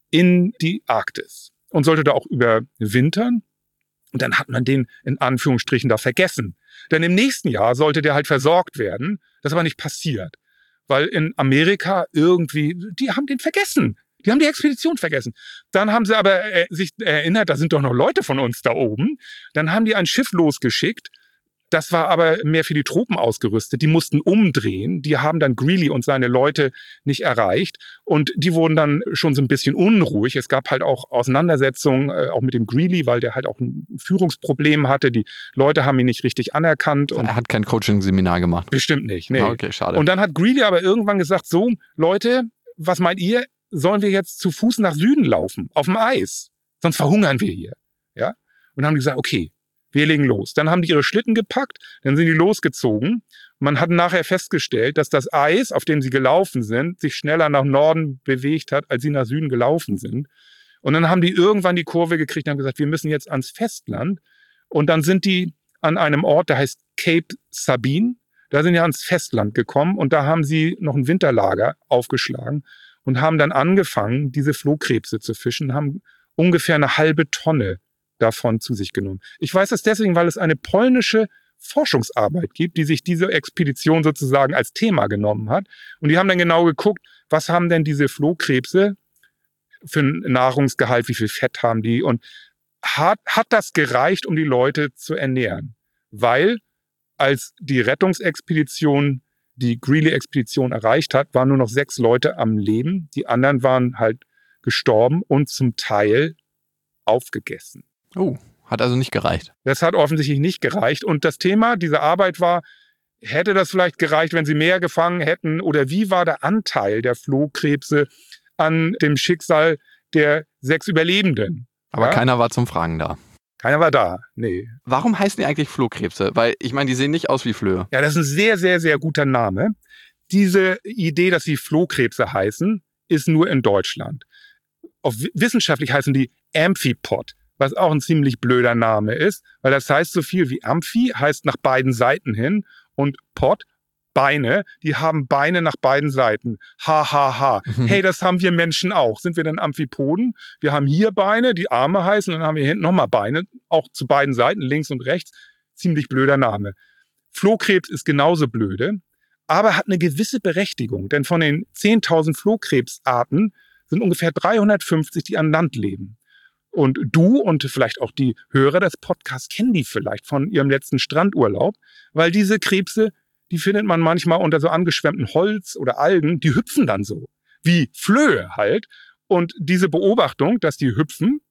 in die Arktis und sollte da auch überwintern. Und dann hat man den in Anführungsstrichen da vergessen. Denn im nächsten Jahr sollte der halt versorgt werden. Das ist aber nicht passiert. Weil in Amerika irgendwie, die haben den vergessen. Die haben die Expedition vergessen. Dann haben sie aber sich erinnert, da sind doch noch Leute von uns da oben. Dann haben die ein Schiff losgeschickt. Das war aber mehr für die Tropen ausgerüstet. Die mussten umdrehen. Die haben dann Greely und seine Leute nicht erreicht. Und die wurden dann schon so ein bisschen unruhig. Es gab halt auch Auseinandersetzungen, auch mit dem Greely, weil der halt auch ein Führungsproblem hatte. Die Leute haben ihn nicht richtig anerkannt. Und er hat kein Coaching-Seminar gemacht. Bestimmt nicht, nee. Okay, schade. Und dann hat Greely aber irgendwann gesagt, so, Leute, was meint ihr? Sollen wir jetzt zu Fuß nach Süden laufen, auf dem Eis? Sonst verhungern wir hier. Ja? Und dann haben die gesagt, okay, wir legen los. Dann haben die ihre Schlitten gepackt, dann sind die losgezogen. Man hat nachher festgestellt, dass das Eis, auf dem sie gelaufen sind, sich schneller nach Norden bewegt hat, als sie nach Süden gelaufen sind. Und dann haben die irgendwann die Kurve gekriegt und haben gesagt, wir müssen jetzt ans Festland. Und dann sind die an einem Ort, der heißt Cape Sabine. Da sind die ans Festland gekommen und da haben sie noch ein Winterlager aufgeschlagen und haben dann angefangen, diese Flohkrebse zu fischen, haben ungefähr eine halbe Tonne davon zu sich genommen. Ich weiß das deswegen, weil es eine polnische Forschungsarbeit gibt, die sich diese Expedition sozusagen als Thema genommen hat. Und die haben dann genau geguckt, was haben denn diese Flohkrebse für einen Nahrungsgehalt, wie viel Fett haben die und hat das gereicht, um die Leute zu ernähren? Weil als die Rettungsexpedition die Greely-Expedition erreicht hat, waren nur noch 6 Leute am Leben. Die anderen waren halt gestorben und zum Teil aufgegessen. Oh, hat also nicht gereicht. Das hat offensichtlich nicht gereicht. Und das Thema dieser Arbeit war, hätte das vielleicht gereicht, wenn sie mehr gefangen hätten? Oder wie war der Anteil der Flohkrebse an dem Schicksal der 6 Überlebenden? Aber keiner war zum Fragen da. Keiner war da, nee. Warum heißen die eigentlich Flohkrebse? Weil, ich meine, die sehen nicht aus wie Flöhe. Ja, das ist ein sehr, sehr, sehr guter Name. Diese Idee, dass sie Flohkrebse heißen, ist nur in Deutschland. Wissenschaftlich heißen die Amphipod, was auch ein ziemlich blöder Name ist, weil das heißt so viel wie Amphi, heißt nach beiden Seiten hin und Pod, Beine, die haben Beine nach beiden Seiten. Ha, ha, ha. Hey, das haben wir Menschen auch. Sind wir denn Amphipoden? Wir haben hier Beine, die Arme heißen, und dann haben wir hinten nochmal Beine, auch zu beiden Seiten, links und rechts. Ziemlich blöder Name. Flohkrebs ist genauso blöde, aber hat eine gewisse Berechtigung, denn von den 10.000 Flohkrebsarten sind ungefähr 350, die an Land leben. Und du und vielleicht auch die Hörer des Podcasts kennen die vielleicht von ihrem letzten Strandurlaub, weil diese Krebse, die findet man manchmal unter so angeschwemmtem Holz oder Algen, die hüpfen dann so, wie Flöhe halt. Und diese Beobachtung, dass die hüpfen,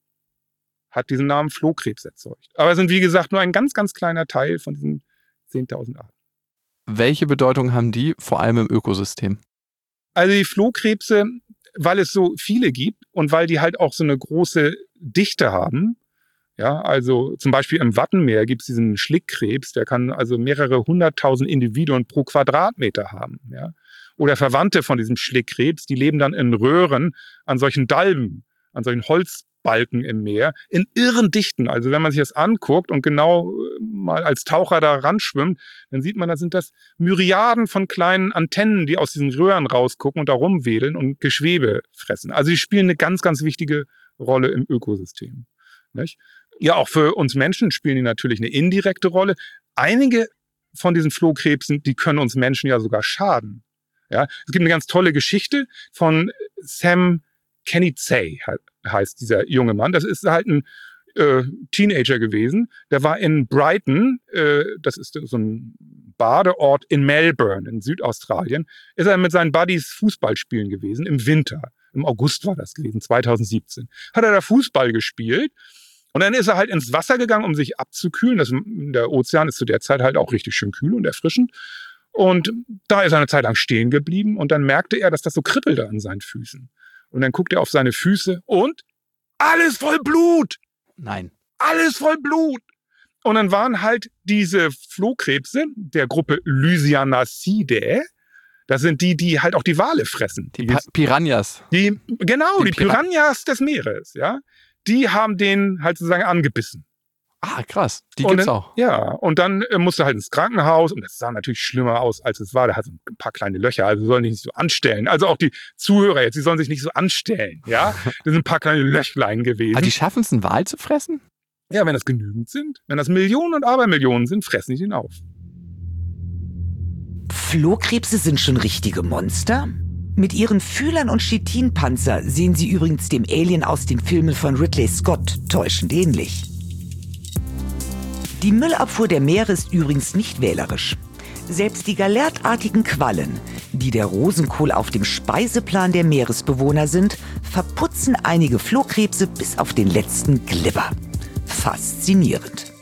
hat diesen Namen Flohkrebs erzeugt. Aber es sind, wie gesagt, nur ein ganz, ganz kleiner Teil von diesen 10.000 Arten. Welche Bedeutung haben die vor allem im Ökosystem? Also die Flohkrebse, weil es so viele gibt und weil die halt auch so eine große Dichte haben. Ja, also zum Beispiel im Wattenmeer gibt es diesen Schlickkrebs, der kann also mehrere 100.000 Individuen pro Quadratmeter haben. Ja. Oder Verwandte von diesem Schlickkrebs, die leben dann in Röhren an solchen Dalben, an solchen Holzbalken im Meer, in irren Dichten. Also wenn man sich das anguckt und genau mal als Taucher da ranschwimmt, dann sieht man, da sind das Myriaden von kleinen Antennen, die aus diesen Röhren rausgucken und da rumwedeln und Geschwebe fressen. Also die spielen eine ganz, ganz wichtige Rolle im Ökosystem. Nicht? Ja, auch für uns Menschen spielen die natürlich eine indirekte Rolle. Einige von diesen Flohkrebsen, die können uns Menschen ja sogar schaden. Ja, es gibt eine ganz tolle Geschichte von Sam Kenizay, heißt dieser junge Mann. Das ist halt ein Teenager gewesen. Der war in Brighton, das ist so ein Badeort in Melbourne in Südaustralien, ist er mit seinen Buddies Fußball spielen gewesen, im Winter. Im August war das gewesen, 2017. Hat er da Fußball gespielt und dann ist er halt ins Wasser gegangen, um sich abzukühlen. Der Ozean ist zu der Zeit halt auch richtig schön kühl und erfrischend. Und da ist er eine Zeit lang stehen geblieben und dann merkte er, dass das so kribbelte an seinen Füßen. Und dann guckt er auf seine Füße und alles voll Blut! Nein. Alles voll Blut! Und dann waren halt diese Flohkrebse der Gruppe Lysianacidae. Das sind die halt auch die Wale fressen. Die Piranhas. Die Piranhas des Meeres, ja. Die haben den halt sozusagen angebissen. Ah, krass. Die gibt's auch. Ja, und dann musste halt ins Krankenhaus und das sah natürlich schlimmer aus, als es war. Der hat so ein paar kleine Löcher, also sollen sich nicht so anstellen. Also auch die Zuhörer jetzt, die sollen sich nicht so anstellen, ja. Das sind ein paar kleine Löchlein gewesen. Aber die schaffen es, einen Wal zu fressen? Ja, wenn das genügend sind. Wenn das Millionen und Abermillionen sind, fressen die den auf. Flohkrebse sind schon richtige Monster? Mit ihren Fühlern und Chitinpanzer sehen sie übrigens dem Alien aus den Filmen von Ridley Scott täuschend ähnlich. Die Müllabfuhr der Meere ist übrigens nicht wählerisch. Selbst die galertartigen Quallen, die der Rosenkohl auf dem Speiseplan der Meeresbewohner sind, verputzen einige Flohkrebse bis auf den letzten Glibber. Faszinierend.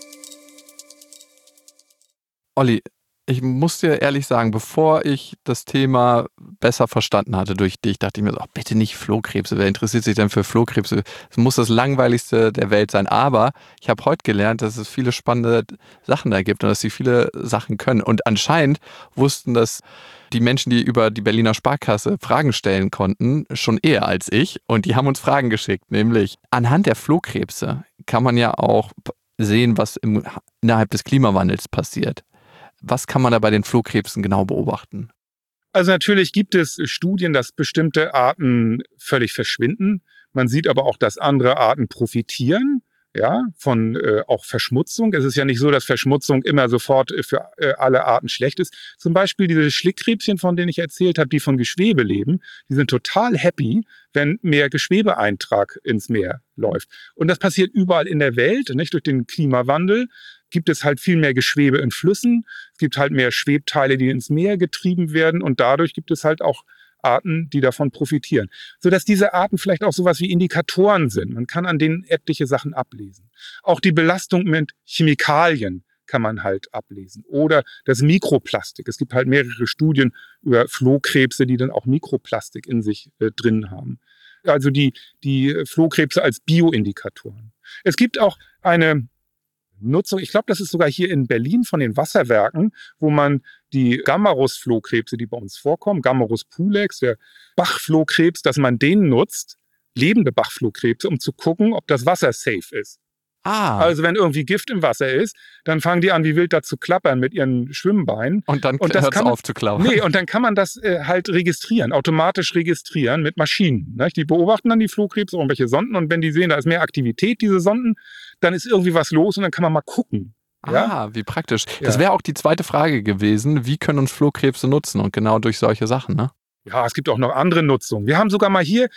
Olli, ich muss dir ehrlich sagen, bevor ich das Thema besser verstanden hatte durch dich, dachte ich mir so, ach, bitte nicht Flohkrebse. Wer interessiert sich denn für Flohkrebse? Es muss das Langweiligste der Welt sein. Aber ich habe heute gelernt, dass es viele spannende Sachen da gibt und dass sie viele Sachen können. Und anscheinend wussten das die Menschen, die über die Berliner Sparkasse Fragen stellen konnten, schon eher als ich. Und die haben uns Fragen geschickt, nämlich anhand der Flohkrebse kann man ja auch sehen, was innerhalb des Klimawandels passiert. Was kann man da bei den Flohkrebsen genau beobachten? Also natürlich gibt es Studien, dass bestimmte Arten völlig verschwinden. Man sieht aber auch, dass andere Arten profitieren, ja, von auch Verschmutzung. Es ist ja nicht so, dass Verschmutzung immer sofort für alle Arten schlecht ist. Zum Beispiel diese Schlickkrebschen, von denen ich erzählt habe, die von Geschwebe leben, die sind total happy, wenn mehr Geschwebeeintrag ins Meer läuft. Und das passiert überall in der Welt, nicht? Durch den Klimawandel gibt es halt viel mehr Geschwebe in Flüssen. Es gibt halt mehr Schwebteile, die ins Meer getrieben werden. Und dadurch gibt es halt auch Arten, die davon profitieren. Sodass diese Arten vielleicht auch sowas wie Indikatoren sind. Man kann an denen etliche Sachen ablesen. Auch die Belastung mit Chemikalien kann man halt ablesen. Oder das Mikroplastik. Es gibt halt mehrere Studien über Flohkrebse, die dann auch Mikroplastik in sich drin haben. Also die Flohkrebse als Bioindikatoren. Es gibt auch eine Nutzung, ich glaube, das ist sogar hier in Berlin von den Wasserwerken, wo man die Gammarus-Flohkrebse, die bei uns vorkommen, Gammarus pulex, der Bachflohkrebs, dass man den nutzt, lebende Bachflohkrebse, um zu gucken, ob das Wasser safe ist. Ah. Also wenn irgendwie Gift im Wasser ist, dann fangen die an, wie wild da zu klappern mit ihren Schwimmbeinen. Und dann hört es auf zu klappern. Nee, und dann kann man das halt registrieren, automatisch registrieren mit Maschinen. Ne? Die beobachten dann die Flohkrebse, irgendwelche Sonden, und wenn die sehen, da ist mehr Aktivität, diese Sonden, dann ist irgendwie was los und dann kann man mal gucken. Ja? Wie praktisch. Das wäre auch die zweite Frage gewesen, wie können uns Flohkrebse nutzen? Und genau durch solche Sachen, ne? Ja, es gibt auch noch andere Nutzungen. Wir haben sogar mal hier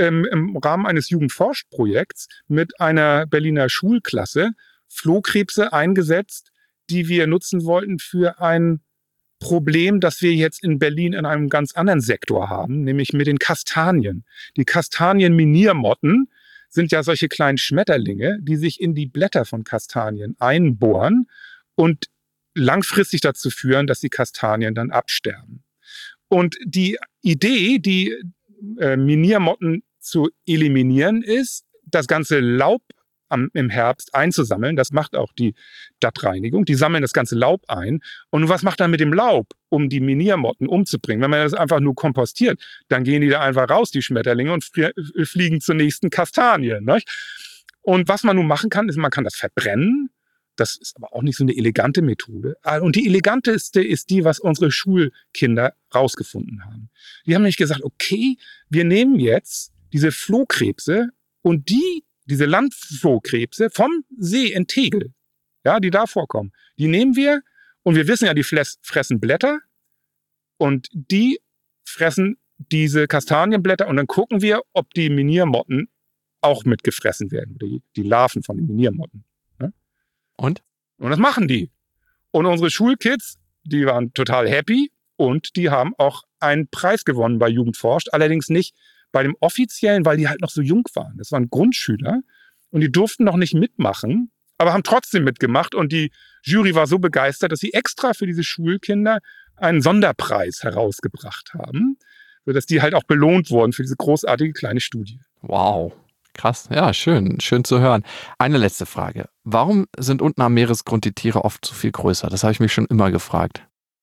im Rahmen eines Jugendforschprojekts mit einer Berliner Schulklasse Flohkrebse eingesetzt, die wir nutzen wollten für ein Problem, das wir jetzt in Berlin in einem ganz anderen Sektor haben, nämlich mit den Kastanien. Die Kastanienminiermotten sind ja solche kleinen Schmetterlinge, die sich in die Blätter von Kastanien einbohren und langfristig dazu führen, dass die Kastanien dann absterben. Und die Idee, die Miniermotten zu eliminieren, ist, das ganze Laub im Herbst einzusammeln. Das macht auch die Stadtreinigung. Die sammeln das ganze Laub ein. Und was macht man mit dem Laub, um die Miniermotten umzubringen? Wenn man das einfach nur kompostiert, dann gehen die da einfach raus, die Schmetterlinge, und fliegen zur nächsten Kastanie. Nicht? Und was man nun machen kann, ist, man kann das verbrennen. Das ist aber auch nicht so eine elegante Methode. Und die eleganteste ist die, was unsere Schulkinder rausgefunden haben. Die haben nämlich gesagt, okay, wir nehmen jetzt diese Flohkrebse und diese Landflohkrebse vom See in Tegel, ja, die da vorkommen, die nehmen wir, und wir wissen ja, die fressen Blätter, und die fressen diese Kastanienblätter, und dann gucken wir, ob die Miniermotten auch mitgefressen werden, die Larven von den Miniermotten. Ne? Und das machen die. Und unsere Schulkids, die waren total happy und die haben auch einen Preis gewonnen bei Jugend forscht, allerdings nicht bei dem offiziellen, weil die halt noch so jung waren. Das waren Grundschüler und die durften noch nicht mitmachen, aber haben trotzdem mitgemacht und die Jury war so begeistert, dass sie extra für diese Schulkinder einen Sonderpreis herausgebracht haben, sodass die halt auch belohnt wurden für diese großartige kleine Studie. wow, krass. Ja, schön zu hören. Eine letzte Frage. Warum sind unten am Meeresgrund die Tiere oft so viel größer? Das habe ich mich schon immer gefragt.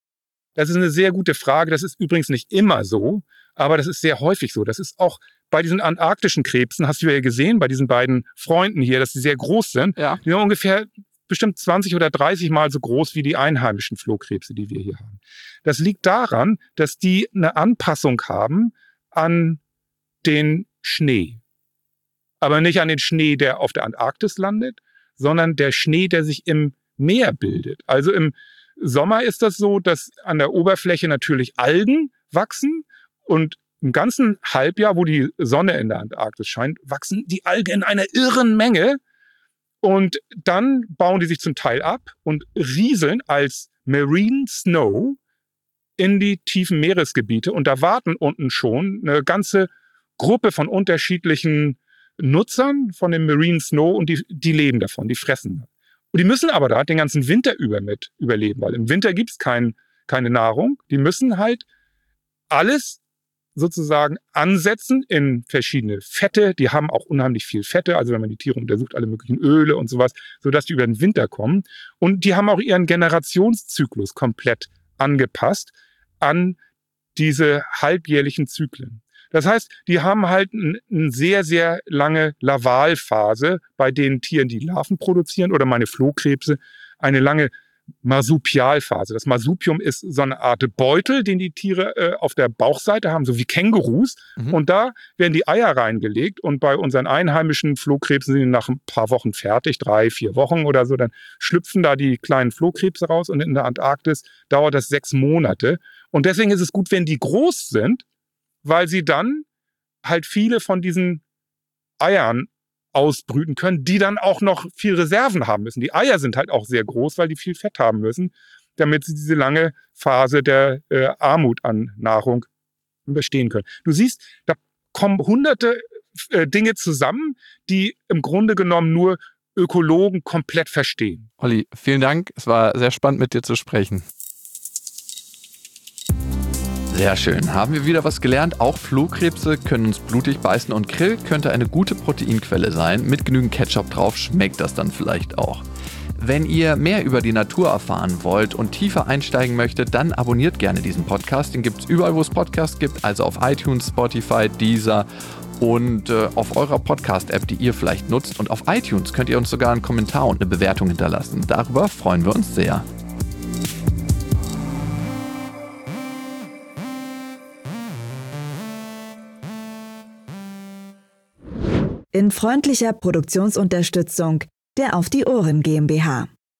Das ist eine sehr gute Frage. Das ist übrigens nicht immer so, aber das ist sehr häufig so. Das ist auch bei diesen antarktischen Krebsen, hast du ja gesehen, bei diesen beiden Freunden hier, dass sie sehr groß sind. Ja. Die sind ungefähr bestimmt 20 oder 30 Mal so groß wie die einheimischen Flohkrebse, die wir hier haben. Das liegt daran, dass die eine Anpassung haben an den Schnee. Aber nicht an den Schnee, der auf der Antarktis landet, sondern der Schnee, der sich im Meer bildet. Also im Sommer ist das so, dass an der Oberfläche natürlich Algen wachsen und im ganzen Halbjahr, wo die Sonne in der Antarktis scheint, wachsen die Algen in einer irren Menge und dann bauen die sich zum Teil ab und rieseln als Marine Snow in die tiefen Meeresgebiete und da warten unten schon eine ganze Gruppe von unterschiedlichen Nutzern von dem Marine Snow und die leben davon, die fressen. Und die müssen aber da den ganzen Winter über mit überleben, weil im Winter gibt's keine Nahrung. Die müssen halt alles sozusagen ansetzen in verschiedene Fette. Die haben auch unheimlich viel Fette. Also wenn man die Tiere untersucht, alle möglichen Öle und sowas, sodass die über den Winter kommen. Und die haben auch ihren Generationszyklus komplett angepasst an diese halbjährlichen Zyklen. Das heißt, die haben halt eine sehr, sehr lange Lavalphase bei den Tieren, die Larven produzieren oder meine Flohkrebse, eine lange Marsupialphase. Das Marsupium ist so eine Art Beutel, den die Tiere auf der Bauchseite haben, so wie Kängurus. Mhm. Und da werden die Eier reingelegt und bei unseren einheimischen Flohkrebsen sind die nach ein paar Wochen fertig, 3-4 Wochen oder so, dann schlüpfen da die kleinen Flohkrebse raus und in der Antarktis dauert das 6 Monate. Und deswegen ist es gut, wenn die groß sind, weil sie dann halt viele von diesen Eiern ausbrüten können, die dann auch noch viel Reserven haben müssen. Die Eier sind halt auch sehr groß, weil die viel Fett haben müssen, damit sie diese lange Phase der Armut an Nahrung überstehen können. Du siehst, da kommen hunderte Dinge zusammen, die im Grunde genommen nur Ökologen komplett verstehen. Olli, vielen Dank. Es war sehr spannend, mit dir zu sprechen. Sehr schön. Haben wir wieder was gelernt? Auch Flohkrebse können uns blutig beißen und Krill könnte eine gute Proteinquelle sein. Mit genügend Ketchup drauf schmeckt das dann vielleicht auch. Wenn ihr mehr über die Natur erfahren wollt und tiefer einsteigen möchtet, dann abonniert gerne diesen Podcast. Den gibt es überall, wo es Podcasts gibt, also auf iTunes, Spotify, Deezer und auf eurer Podcast-App, die ihr vielleicht nutzt. Und auf iTunes könnt ihr uns sogar einen Kommentar und eine Bewertung hinterlassen. Darüber freuen wir uns sehr. In freundlicher Produktionsunterstützung der Auf die Ohren GmbH.